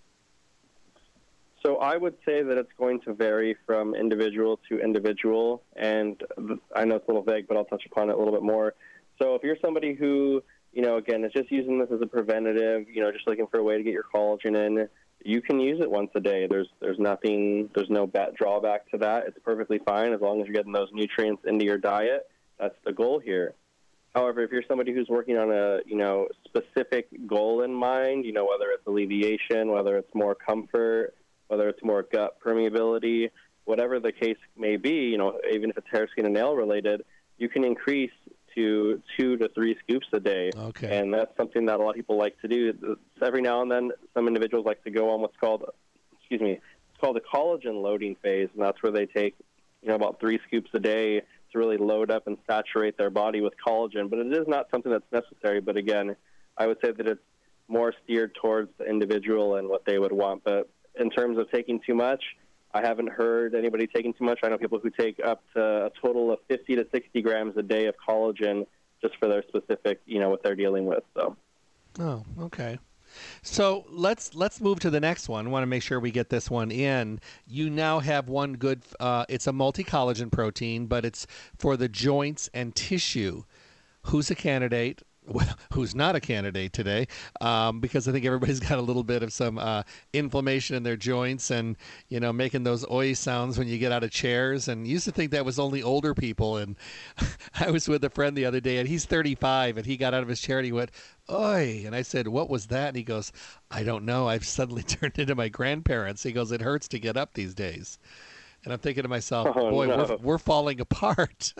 So I would say that it's going to vary from individual to individual. And I know it's a little vague, but I'll touch upon it a little bit more. So if you're somebody who, you know, again, is just using this as a preventative, you know, just looking for a way to get your collagen in, you can use it once a day. There's there's nothing, there's no bad drawback to that. It's perfectly fine as long as you're getting those nutrients into your diet. That's the goal here. However, if you're somebody who's working on a, you know, specific goal in mind, you know, whether it's alleviation, whether it's more comfort, whether it's more gut permeability, whatever the case may be, you know, even if it's hair, skin, and nail related, you can increase to two to three scoops a day. Okay. And that's something that a lot of people like to do. Every now and then, some individuals like to go on what's called, excuse me, it's called a collagen loading phase, and that's where they take, you know, about three scoops a day to really load up and saturate their body with collagen. But it is not something that's necessary. But again, I would say that it's more steered towards the individual and what they would want. But in terms of taking too much, I haven't heard anybody taking too much. I know people who take up to a total of fifty to sixty grams a day of collagen just for their specific, you know, what they're dealing with. So. Oh, okay. So let's let's move to the next one. I want to make sure we get this one in. You now have one good, uh, it's a multi-collagen protein, but it's for the joints and tissue. Who's a candidate? Well, who's not a candidate today, um, because I think everybody's got a little bit of some uh, inflammation in their joints and, you know, making those oi sounds when you get out of chairs. And used to think that was only older people. And I was with a friend the other day, and he's thirty-five, and he got out of his chair and he went, oi. And I said, what was that? And he goes, I don't know. I've suddenly turned into my grandparents. He goes, it hurts to get up these days. And I'm thinking to myself, oh, boy, no. we're, we're falling apart.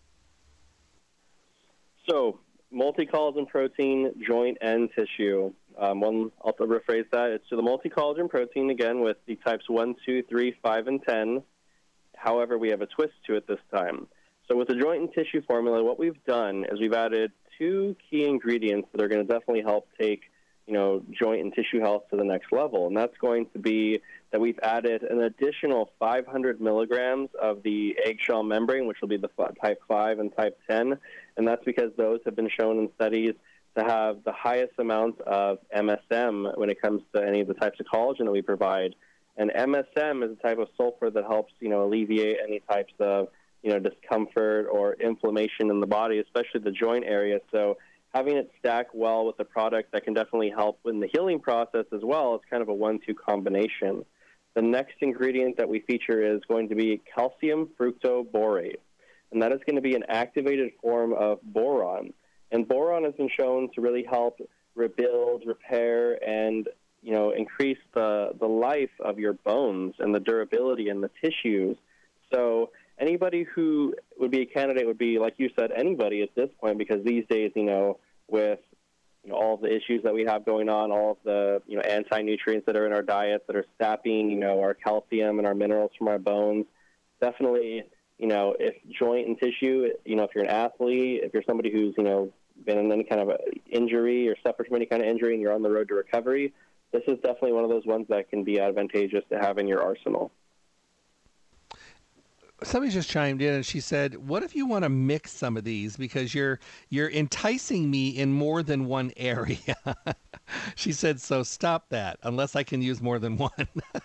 So, multi-collagen protein, joint and tissue. Um, one, I'll rephrase that. It's the multi-collagen protein, again, with the types one, two, three, five, and ten. However, we have a twist to it this time. So with the joint and tissue formula, what we've done is we've added two key ingredients that are going to definitely help take, you know, joint and tissue health to the next level. And that's going to be that we've added an additional five hundred milligrams of the eggshell membrane, which will be the type five and type ten. And that's because those have been shown in studies to have the highest amount of M S M when it comes to any of the types of collagen that we provide. And M S M is a type of sulfur that helps, you know, alleviate any types of, you know, discomfort or inflammation in the body, especially the joint area. So having it stack well with a product that can definitely help in the healing process as well, it's kind of a one two combination. The next ingredient that we feature is going to be calcium fructoborate, and that is going to be an activated form of boron. And boron has been shown to really help rebuild, repair, and, you know, increase the, the life of your bones and the durability and the tissues. So anybody who would be a candidate would be, like you said, anybody at this point, because these days, you know, with you know, all of the issues that we have going on, all of the, you know, anti-nutrients that are in our diets that are sapping, you know, our calcium and our minerals from our bones, definitely, you know, if joint and tissue, you know, if you're an athlete, if you're somebody who's, you know, been in any kind of a injury or suffered from any kind of injury and you're on the road to recovery, this is definitely one of those ones that can be advantageous to have in your arsenal. Somebody just chimed in and she said, "What if you want to mix some of these because you're you're enticing me in more than one area?" She said, "So stop that unless I can use more than one."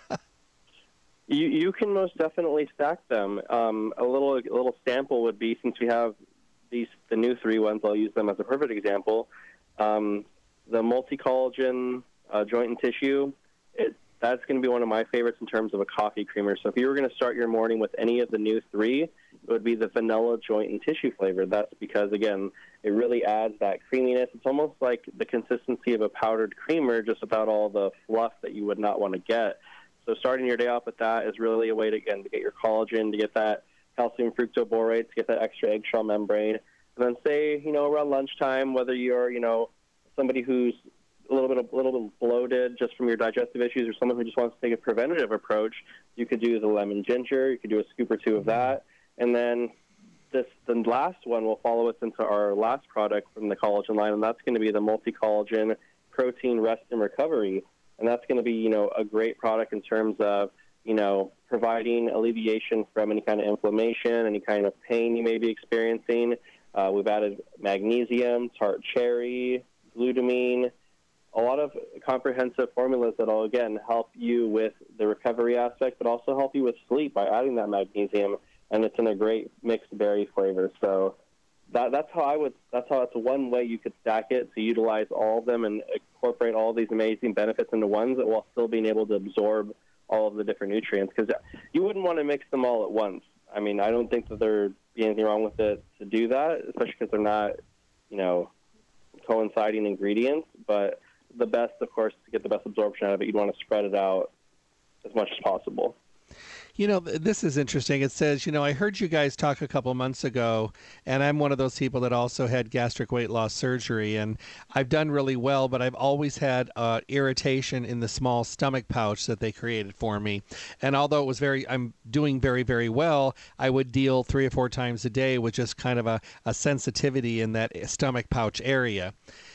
You you can most definitely stack them. Um, a little a little sample would be, since we have these the new three ones, I'll use them as a perfect example. Um, the multi-collagen uh, joint and tissue, it, that's going to be one of my favorites in terms of a coffee creamer. So if you were going to start your morning with any of the new three, it would be the vanilla joint and tissue flavor. That's because, again, it really adds that creaminess. It's almost like the consistency of a powdered creamer, just without all the fluff that you would not want to get. So starting your day off with that is really a way to, again, to get your collagen, to get that calcium fructoborate, to get that extra eggshell membrane. And then say, you know, around lunchtime, whether you're, you know, somebody who's a little bit a little bit bloated just from your digestive issues, or someone who just wants to take a preventative approach, you could do the lemon ginger. You could do a scoop or two of that. And then this the last one will follow us into our last product from the collagen line, and that's going to be the multi-collagen protein rest and recovery. And that's going to be, you know, a great product in terms of, you know, providing alleviation from any kind of inflammation, any kind of pain you may be experiencing. Uh, we've added magnesium, tart cherry, glutamine, a lot of comprehensive formulas that will, again, help you with the recovery aspect, but also help you with sleep by adding that magnesium, and it's in a great mixed berry flavor. So that, that's how I would, that's how, that's one way you could stack it, to utilize all of them and incorporate all these amazing benefits into ones that while still being able to absorb all of the different nutrients, because you wouldn't want to mix them all at once. I mean, I don't think that there'd be anything wrong with it to do that, especially because they're not, you know, coinciding ingredients. But the best, of course, to get the best absorption out of it, you'd want to spread it out as much as possible. You know, this is interesting. It says, you know, I heard you guys talk a couple months ago, and I'm one of those people that also had gastric weight loss surgery, and I've done really well, but I've always had uh, irritation in the small stomach pouch that they created for me. And although it was very, I'm doing very, very well, I would deal three or four times a day with just kind of a, a sensitivity in that stomach pouch area.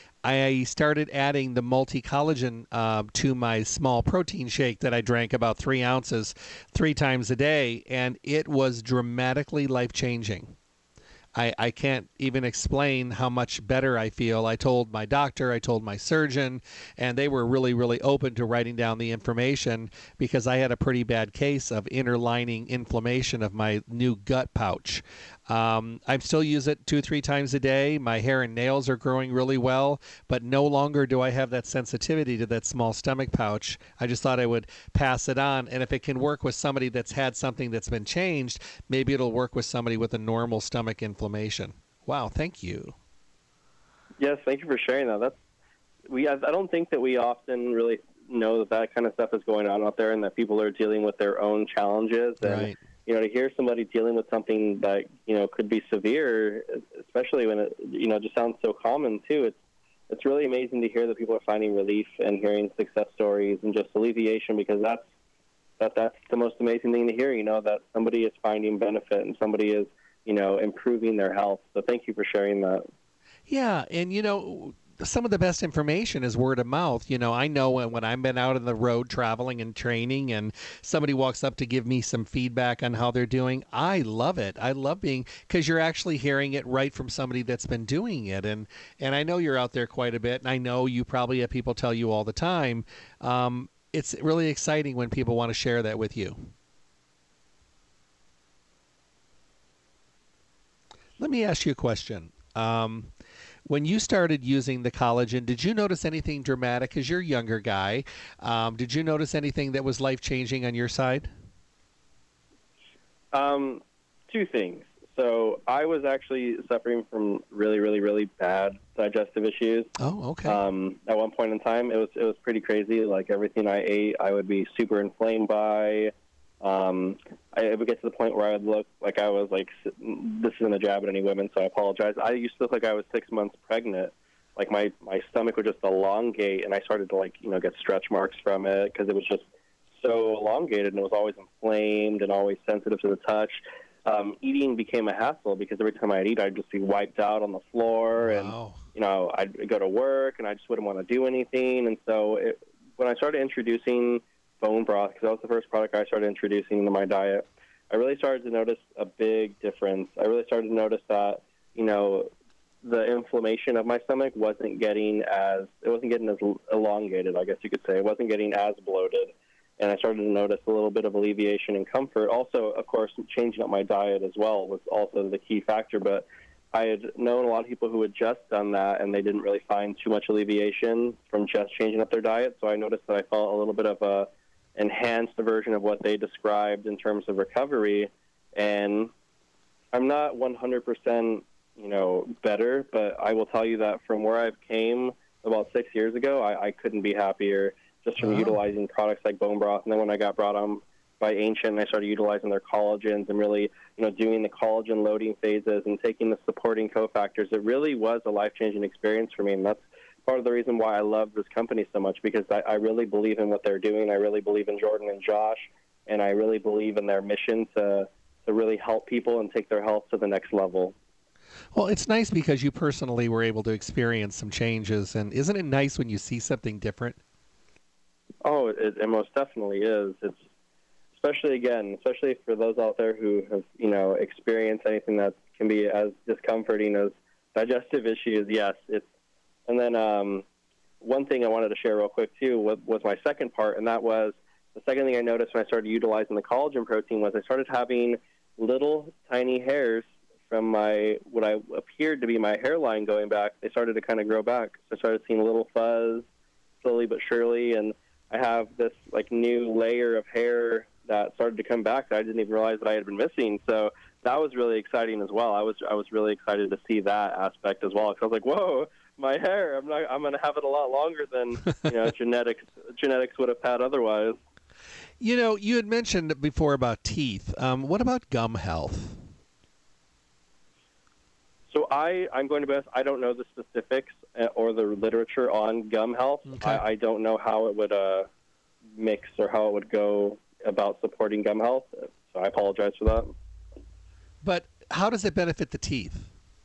I started adding the multi-collagen uh, to my small protein shake that I drank about three ounces three times a day, and it was dramatically life-changing. I, I can't even explain how much better I feel. I told my doctor, I told my surgeon, and they were really, really open to writing down the information because I had a pretty bad case of interlining inflammation of my new gut pouch. Um, I still use it two, three times a day. My hair and nails are growing really well, but no longer do I have that sensitivity to that small stomach pouch. I just thought I would pass it on. And if it can work with somebody that's had something that's been changed, maybe it'll work with somebody with a normal stomach inflammation. Wow, thank you. Yes, thank you for sharing that. That's we. I don't think that we often really know that that kind of stuff is going on out there, and that people are dealing with their own challenges. And, right. You know, to hear somebody dealing with something that, you know, could be severe, especially when it, you know, just sounds so common too. It's it's really amazing to hear that people are finding relief and hearing success stories and just alleviation, because that's that that's the most amazing thing to hear. You know, that somebody is finding benefit and somebody is, you know, improving their health. So thank you for sharing that. Yeah, and you know, some of the best information is word of mouth. You know, I know when, when I've been out on the road traveling and training and somebody walks up to give me some feedback on how they're doing, I love it. I love being, because you're actually hearing it right from somebody that's been doing it. And, and I know you're out there quite a bit, and I know you probably have people tell you all the time. Um, it's really exciting when people want to share that with you. Let me ask you a question. Um, When you started using the collagen, did you notice anything dramatic? Because you're a younger guy. Um, did you notice anything that was life-changing on your side? Um, two things. So I was actually suffering from really, really, really bad digestive issues. Oh, okay. Um, at one point in time, it was it was pretty crazy. Like everything I ate, I would be super inflamed by. Um, I would get to the point where I would look like I was like, this isn't a jab at any women, so I apologize. I used to look like I was six months pregnant. Like my, my stomach would just elongate, and I started to like, you know, get stretch marks from it because it was just so elongated, and it was always inflamed and always sensitive to the touch. Um, eating became a hassle because every time I'd eat, I'd just be wiped out on the floor. Wow. And, you know, I'd go to work and I just wouldn't want to do anything. And so it, when I started introducing bone broth, because that was the first product I started introducing into my diet, I really started to notice a big difference. I really started to notice that, you know, the inflammation of my stomach wasn't getting as, it wasn't getting as elongated, I guess you could say. It wasn't getting as bloated. And I started to notice a little bit of alleviation and comfort. Also, of course, changing up my diet as well was also the key factor. But I had known a lot of people who had just done that, and they didn't really find too much alleviation from just changing up their diet. So I noticed that I felt a little bit of a enhanced version of what they described in terms of recovery. And I'm not one hundred percent, you know, better, but I will tell you that from where I've came about six years ago, I, I couldn't be happier just from wow. utilizing products like bone broth. And then when I got brought on by Ancient, and I started utilizing their collagens and really, you know, doing the collagen loading phases and taking the supporting cofactors, it really was a life-changing experience for me. And that's part of the reason why I love this company so much, because I, I really believe in what they're doing. I really believe in Jordan and Josh, and I really believe in their mission to, to really help people and take their health to the next level. Well, it's nice because you personally were able to experience some changes, and isn't it nice when you see something different? Oh, it, it most definitely is. It's especially, again, especially for those out there who have, you know, experienced anything that can be as discomforting as digestive issues. Yes, it's. And then um, one thing I wanted to share real quick, too, was, was my second part, and that was the second thing I noticed when I started utilizing the collagen protein was I started having little tiny hairs from my, what I appeared to be my hairline going back. They started to kind of grow back. So I started seeing a little fuzz slowly but surely, and I have this like new layer of hair that started to come back that I didn't even realize that I had been missing. So that was really exciting as well. I was I was really excited to see that aspect as well, because I was like, whoa, my hair! I'm not I'm going to have it a lot longer than you know genetics genetics would have had otherwise. You know, you had mentioned before about teeth. Um, what about gum health? So I, I'm going to be honest, I don't know the specifics or the literature on gum health. Okay. I, I don't know how it would uh, mix or how it would go about supporting gum health, so I apologize for that. But how does it benefit the teeth?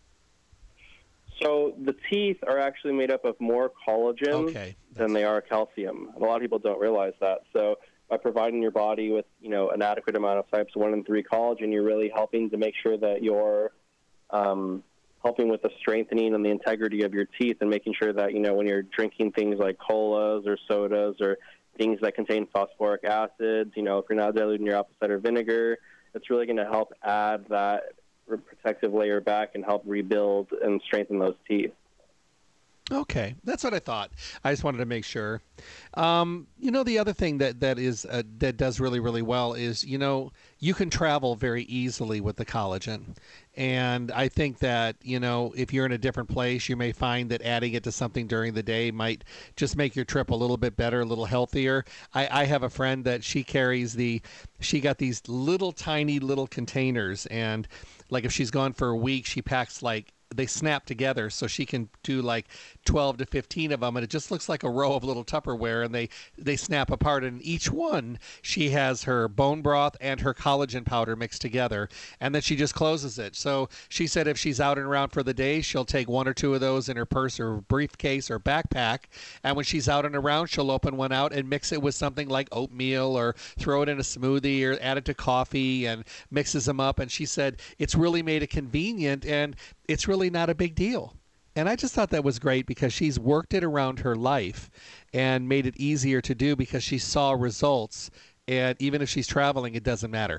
So the teeth are actually made up of more collagen okay. than they are calcium. And a lot of people don't realize that. So by providing your body with, you know, an adequate amount of types one and three collagen, you're really helping to make sure that you're um, helping with the strengthening and the integrity of your teeth, and making sure that, you know, when you're drinking things like colas or sodas or things that contain phosphoric acids, you know, if you're not diluting your apple cider vinegar, it's really going to help add that protective layer back and help rebuild and strengthen those teeth. Okay, that's what I thought. I just wanted to make sure. Um, you know, the other thing that that is uh, that does really, really well is, you know, you can travel very easily with the collagen. And I think that, you know, if you're in a different place, you may find that adding it to something during the day might just make your trip a little bit better, a little healthier. I, I have a friend that she carries the, she got these little tiny little containers, and like if she's gone for a week, she packs like, they snap together so she can do like twelve to fifteen of them, and it just looks like a row of little Tupperware, and they they snap apart, and each one she has her bone broth and her collagen powder mixed together, and then she just closes it. So she said if she's out and around for the day, she'll take one or two of those in her purse or briefcase or backpack, and when she's out and around, she'll open one out and mix it with something like oatmeal, or throw it in a smoothie, or add it to coffee, and mixes them up. And she said it's really made it convenient, and it's really not a big deal. And I just thought that was great, because she's worked it around her life and made it easier to do, because she saw results. And even if she's traveling, it doesn't matter.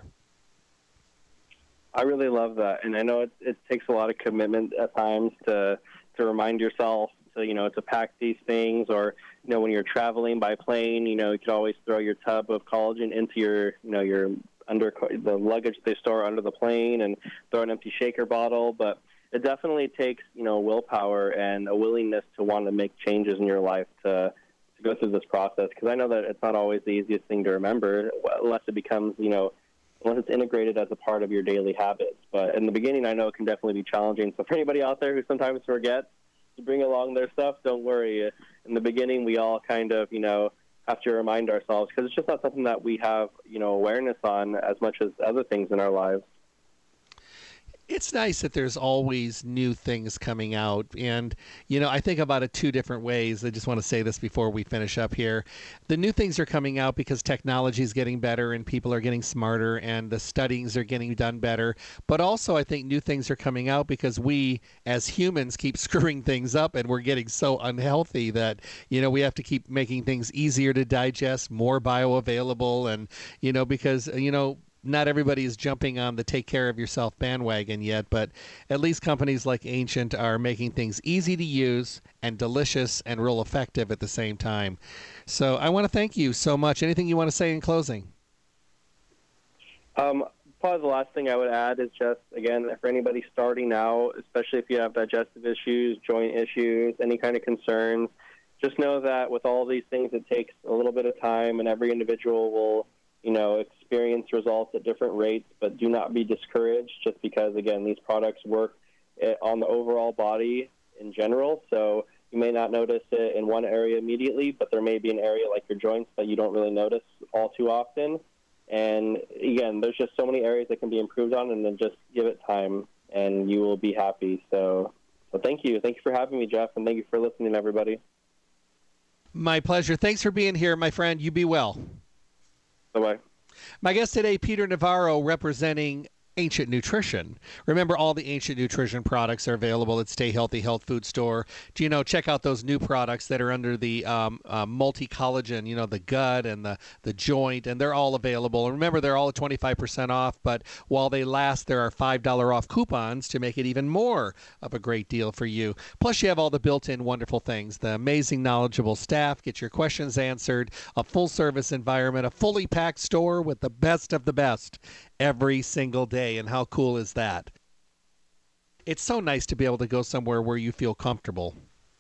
I really love that. And I know it, it takes a lot of commitment at times to to remind yourself to, you know, to pack these things, or, you know, when you're traveling by plane, you know, you could always throw your tub of collagen into your, you know, your under the luggage they store under the plane, and throw an empty shaker bottle. But it definitely takes, you know, willpower and a willingness to want to make changes in your life to, to go through this process. Because I know that it's not always the easiest thing to remember, unless it becomes, you know, unless it's integrated as a part of your daily habits. But in the beginning, I know it can definitely be challenging. So for anybody out there who sometimes forgets to bring along their stuff, don't worry. In the beginning, we all kind of, you know, have to remind ourselves, because it's just not something that we have, you know, awareness on as much as other things in our lives. It's nice that there's always new things coming out. And, you know, I think about it two different ways. I just want to say this before we finish up here. The new things are coming out because technology is getting better and people are getting smarter and the studies are getting done better. But also, I think new things are coming out because we, as humans, keep screwing things up and we're getting so unhealthy that, you know, we have to keep making things easier to digest, more bioavailable. And, you know, because, you know, not everybody is jumping on the take care of yourself bandwagon yet, but at least companies like Ancient are making things easy to use and delicious and real effective at the same time. So I want to thank you so much. Anything you want to say in closing? Um, probably the last thing I would add is just, again, for anybody starting out, especially if you have digestive issues, joint issues, any kind of concerns, just know that with all these things, it takes a little bit of time, and every individual will, you know, experience results at different rates, but do not be discouraged just because, again, these products work on the overall body in general. So you may not notice it in one area immediately, but there may be an area like your joints that you don't really notice all too often. And again, there's just so many areas that can be improved on, and then just give it time and you will be happy. So, so thank you. Thank you for having me, Jeff, and thank you for listening, everybody. My pleasure. Thanks for being here, my friend. You be well. Bye-bye. My guest today, Peter Navarro, representing Ancient Nutrition. Remember, all the Ancient Nutrition products are available at Stay Healthy Health Food Store. Do you know, check out those new products that are under the um, uh, multi-collagen, you know, the gut and the, the joint, and they're all available. And remember, they're all at twenty-five percent off, but while they last, there are five dollars off coupons to make it even more of a great deal for you. Plus, you have all the built-in wonderful things, the amazing, knowledgeable staff, get your questions answered, a full-service environment, a fully packed store with the best of the best every single day. And how cool is that? It's so nice to be able to go somewhere where you feel comfortable.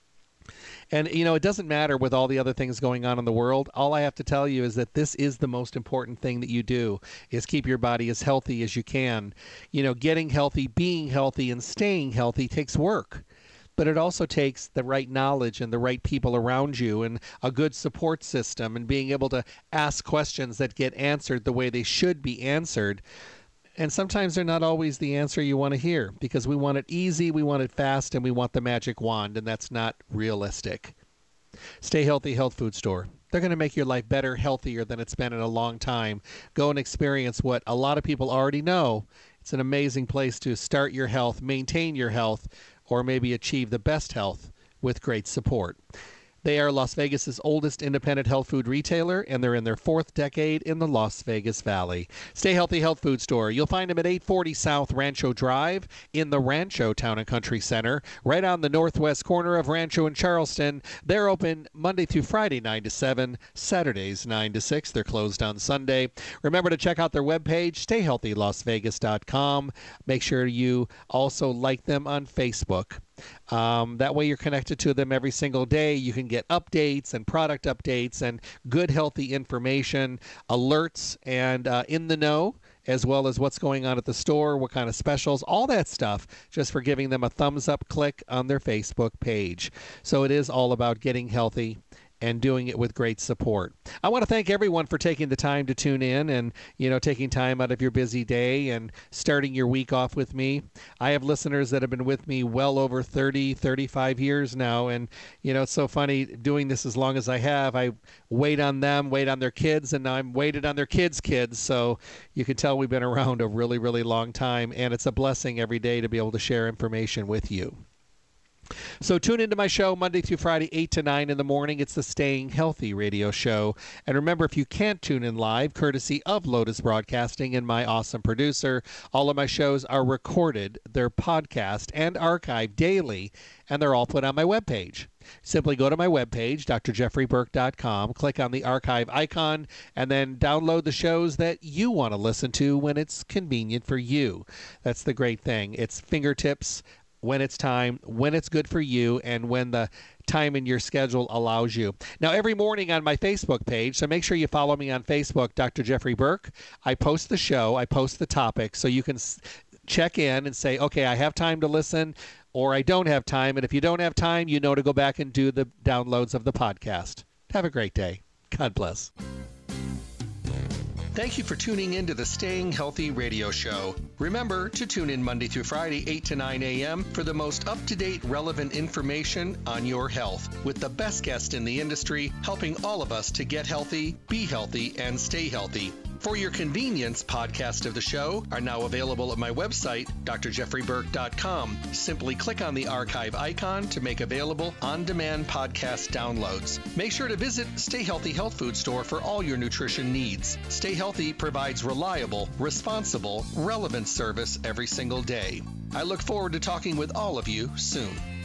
And, you know, it doesn't matter with all the other things going on in the world. All I have to tell you is that this is the most important thing that you do, is keep your body as healthy as you can. You know, getting healthy, being healthy, and staying healthy takes work. But it also takes the right knowledge and the right people around you and a good support system and being able to ask questions that get answered the way they should be answered. And sometimes they're not always the answer you want to hear because we want it easy, we want it fast, and we want the magic wand, and that's not realistic. Stay Healthy Health Food Store. They're going to make your life better, healthier than it's been in a long time. Go and experience what a lot of people already know. It's an amazing place to start your health, maintain your health, or maybe achieve the best health with great support. They are Las Vegas's oldest independent health food retailer, and they're in their fourth decade in the Las Vegas Valley. Stay Healthy Health Food Store. You'll find them at eight forty South Rancho Drive in the Rancho Town and Country Center, right on the northwest corner of Rancho and Charleston. They're open Monday through Friday, nine to seven, Saturdays, nine to six. They're closed on Sunday. Remember to check out their webpage, stay healthy las vegas dot com. Make sure you also like them on Facebook. Um, that way you're connected to them every single day. You can get updates and product updates and good, healthy information, alerts, and uh, in the know, as well as what's going on at the store, what kind of specials, all that stuff, just for giving them a thumbs up click on their Facebook page. So it is all about getting healthy and doing it with great support. I want to thank everyone for taking the time to tune in and, you know, taking time out of your busy day and starting your week off with me. I have listeners that have been with me well over thirty, thirty-five years now. And, you know, it's so funny doing this as long as I have. I wait on them, wait on their kids, and now I'm waited on their kids' kids. So you can tell we've been around a really, really long time. And it's a blessing every day to be able to share information with you. So tune into my show Monday through Friday, eight to nine in the morning. It's the Staying Healthy radio show. And remember, if you can't tune in live, courtesy of Lotus Broadcasting and my awesome producer, all of my shows are recorded, they're podcast and archived daily, and they're all put on my webpage. Simply go to my webpage, d r jeffrey burke dot com, click on the archive icon, and then download the shows that you want to listen to when it's convenient for you. That's the great thing. It's fingertips when it's time, when it's good for you, and when the time in your schedule allows you. Now, every morning on my Facebook page, so make sure you follow me on Facebook, Doctor Jeffrey Burke. I post the show, I post the topic, so you can s- check in and say, okay, I have time to listen, or I don't have time. And if you don't have time, you know to go back and do the downloads of the podcast. Have a great day. God bless. Thank you for tuning in to the Staying Healthy Radio Show. Remember to tune in Monday through Friday, eight to nine a.m. for the most up-to-date, relevant information on your health, with the best guest in the industry helping all of us to get healthy, be healthy, and stay healthy. For your convenience, podcasts of the show are now available at my website, d r jeffrey burke dot com. Simply click on the archive icon to make available on-demand podcast downloads. Make sure to visit Stay Healthy Health Food Store for all your nutrition needs. Stay Healthy provides reliable, responsible, relevant service every single day. I look forward to talking with all of you soon.